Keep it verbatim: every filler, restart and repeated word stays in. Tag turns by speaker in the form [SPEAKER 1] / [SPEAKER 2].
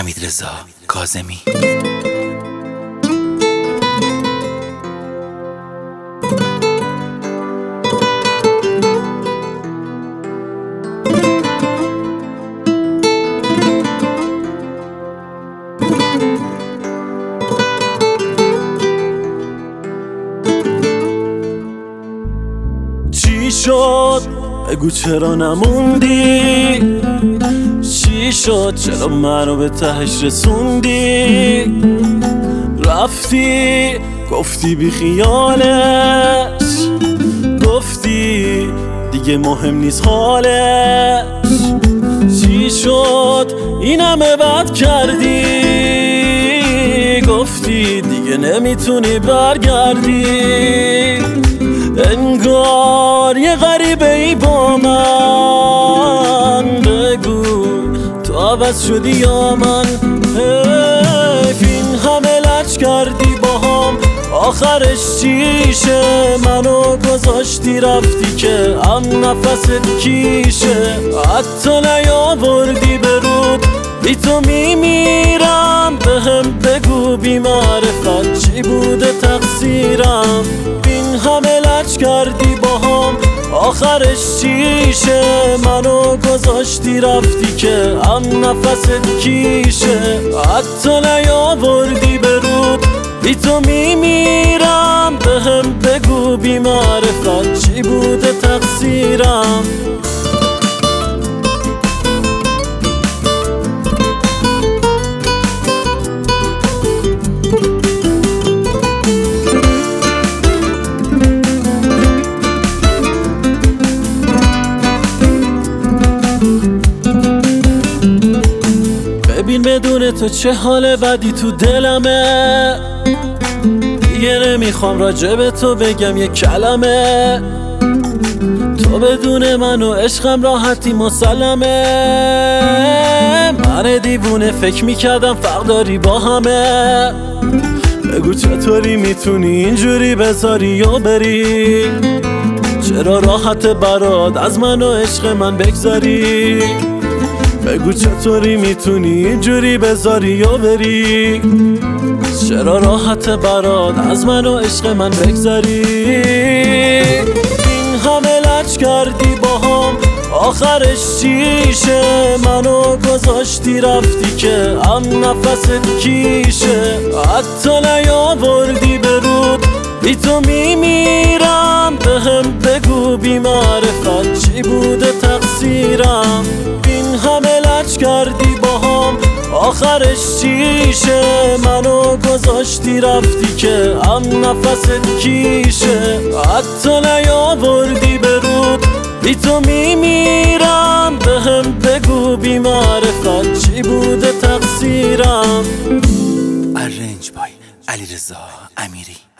[SPEAKER 1] حمیدرضا کاظمی.
[SPEAKER 2] چی شد؟ بگو چرا نموندی؟ چی شد؟ چرا منو به تهش رسوندی؟ رفتی گفتی بی خیالش، گفتی دیگه مهم نیست حالش. چی شد این همه بد کردی؟ گفتی دیگه نمیتونی برگردی. انگار یه غریبه ای با من، بگو تو عوض شدی یا من؟ حیف این همه لج کردی با هم، آخرش چیشه؟ منو گذاشتی رفتی که هم نفست کیشه. حتی نیاوردی برود بی تو میمیرم، بهم بگو بی معرفت چی بوده تقصیرم؟ این همه لج کردی با هم، آخرش چیشه؟ منو گذاشتی رفتی که هم نفست کیشه. حتی نیاوردی برود بی تو میمیرم، بهم بگو بی معرفت چی بوده تقصیرم؟ ببین بدون تو چه حال بدی تو دلمه، دیگه نمیخوام راجع به تو بگم یه کلمه. تو بدون من و عشقم راحتی مسلمه. من دیوونه فکر میکردم فرق داری با همه. بگو چطوری میتونی اینجوری بذاری یا بری؟ چرا راحت برات از من و عشق من بگذاری؟ بگو چطوری میتونی اینجوری بذاری یا بری؟ چرا راحت برات از من و عشق من بگذاری؟ این همه لج کردی با هم، آخرش چیشه؟ منو گذاشتی رفتی که هم نفست کیشه. حتی نیاوردی برود بی تو میمیرم، بهم بگو بی معرفت چی بوده تقصیرم؟ این همه لج کردی با هم، آخرش چیشه؟ منو گذاشتی رفتی که هم نفست کیشه. حتی نیاوردی برود بی تو میمیرم، بهم بگو بی معرفت چی بوده تقصیرم؟
[SPEAKER 1] ارنج بای علیرضا امیری.